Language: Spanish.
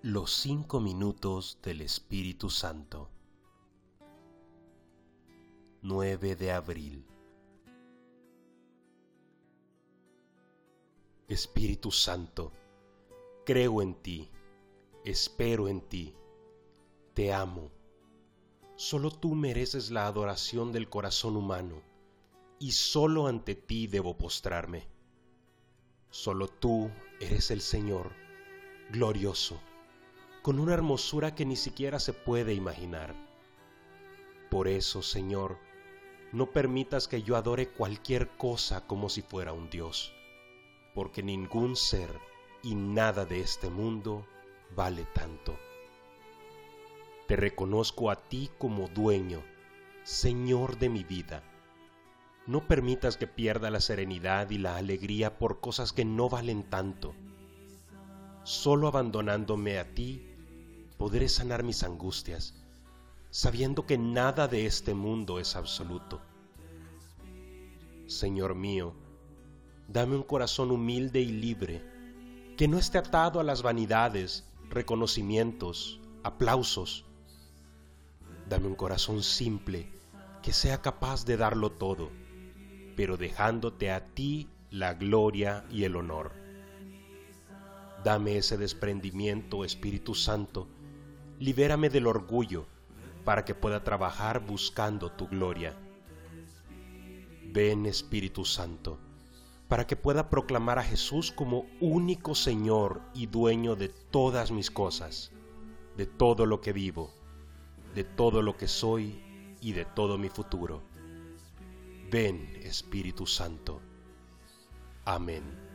Los 5 minutos del Espíritu Santo. 9 de abril. Espíritu Santo, creo en ti, espero en ti, te amo. Solo tú mereces la adoración del corazón humano, y solo ante ti debo postrarme. Solo tú eres el Señor, glorioso, con una hermosura que ni siquiera se puede imaginar. Por eso, Señor, no permitas que yo adore cualquier cosa como si fuera un Dios, porque ningún ser y nada de este mundo vale tanto. Te reconozco a ti como dueño, Señor de mi vida. No permitas que pierda la serenidad y la alegría por cosas que no valen tanto. Solo abandonándome a ti, podré sanar mis angustias, sabiendo que nada de este mundo es absoluto. Señor mío, dame un corazón humilde y libre, que no esté atado a las vanidades, reconocimientos, aplausos. Dame un corazón simple, que sea capaz de darlo todo, pero dejándote a ti la gloria y el honor. Dame ese desprendimiento, Espíritu Santo, libérame del orgullo, para que pueda trabajar buscando tu gloria. Ven, Espíritu Santo, para que pueda proclamar a Jesús como único Señor y dueño de todas mis cosas, de todo lo que vivo, de todo lo que soy y de todo mi futuro. Ven, Espíritu Santo. Amén.